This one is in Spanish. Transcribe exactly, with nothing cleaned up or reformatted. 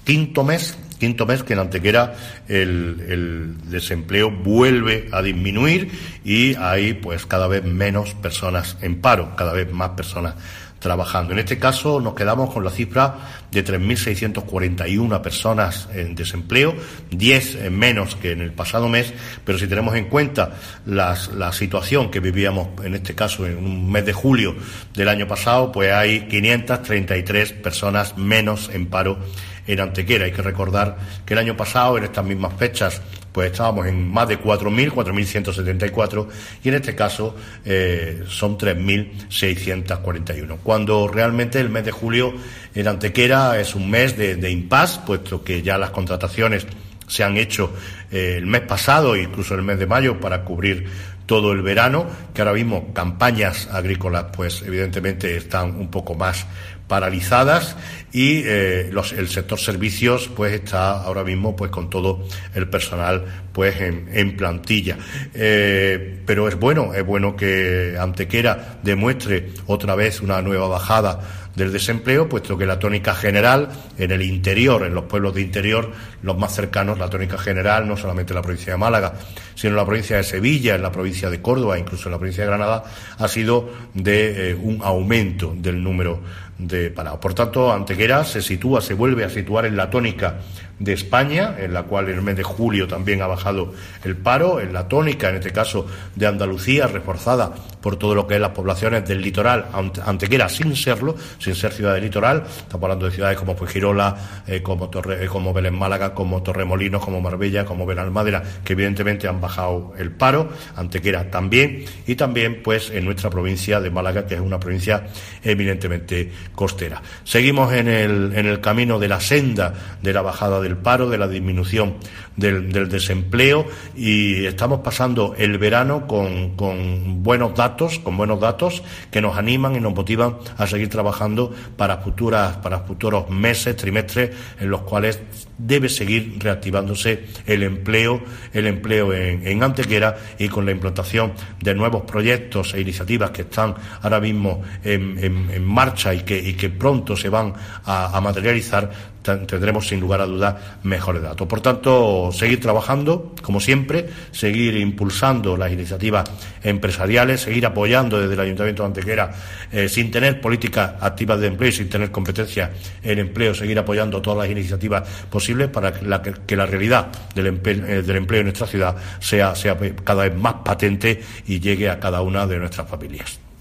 quinto mes, quinto mes que en Antequera el, el desempleo vuelve a disminuir y hay pues cada vez menos personas en paro, cada vez más personas trabajando. En este caso nos quedamos con la cifra de tres mil seiscientas cuarenta y una personas en desempleo, diez menos que en el pasado mes, pero si tenemos en cuenta las, la situación que vivíamos en este caso en un mes de julio del año pasado, pues hay quinientas treinta y tres personas menos en paro en Antequera. Hay que recordar que el año pasado, en estas mismas fechas, pues estábamos en más de cuatro mil, cuatro mil ciento setenta y cuatro, y en este caso eh, son tres mil seiscientas cuarenta y uno. Cuando realmente el mes de julio en Antequera es un mes de, de impasse, puesto que ya las contrataciones se han hecho eh, el mes pasado, incluso el mes de mayo, para cubrir todo el verano, que ahora mismo campañas agrícolas, pues evidentemente están un poco más paralizadas y eh, los, el sector servicios pues está ahora mismo pues con todo el personal pues en, en plantilla. Eh, pero es bueno, es bueno que Antequera demuestre otra vez una nueva bajada del desempleo, puesto que la tónica general en el interior, en los pueblos de interior, los más cercanos, la tónica general, no solamente en la provincia de Málaga, sino en la provincia de Sevilla, en la provincia de Córdoba, incluso en la provincia de Granada, ha sido de eh, un aumento del número de parados. Por tanto, Antequera se sitúa, se vuelve a situar en la tónica de España, en la cual en el mes de julio también ha bajado el paro, en la tónica, en este caso, de Andalucía, reforzada por todo lo que es las poblaciones del litoral, Antequera sin serlo, sin ser ciudad del litoral. Estamos hablando de ciudades como Fuengirola, eh, como, Torre, eh, como Belén Málaga, como Torremolinos, como Marbella, como Benalmádena, que evidentemente han bajado el paro. Antequera también, y también pues en nuestra provincia de Málaga, que es una provincia eminentemente costera. Seguimos en el, en el camino de la senda de la bajada del paro, de la disminución del, del desempleo, y estamos pasando el verano con, con buenos datos, con buenos datos que nos animan y nos motivan a seguir trabajando para futuras, para futuros meses, trimestres, en los cuales debe seguir reactivándose el empleo, el empleo en, en Antequera, y con la implantación de nuevos proyectos e iniciativas que están ahora mismo en, en, en marcha y que, y que pronto se van a, a materializar, tendremos sin lugar a dudas mejores datos. Por tanto, seguir trabajando, como siempre, seguir impulsando las iniciativas empresariales, seguir apoyando desde el Ayuntamiento de Antequera, eh, sin tener políticas activas de empleo y sin tener competencia en empleo, seguir apoyando todas las iniciativas posibles para que la, que la realidad del empleo, eh, del empleo en nuestra ciudad sea, sea cada vez más patente y llegue a cada una de nuestras familias.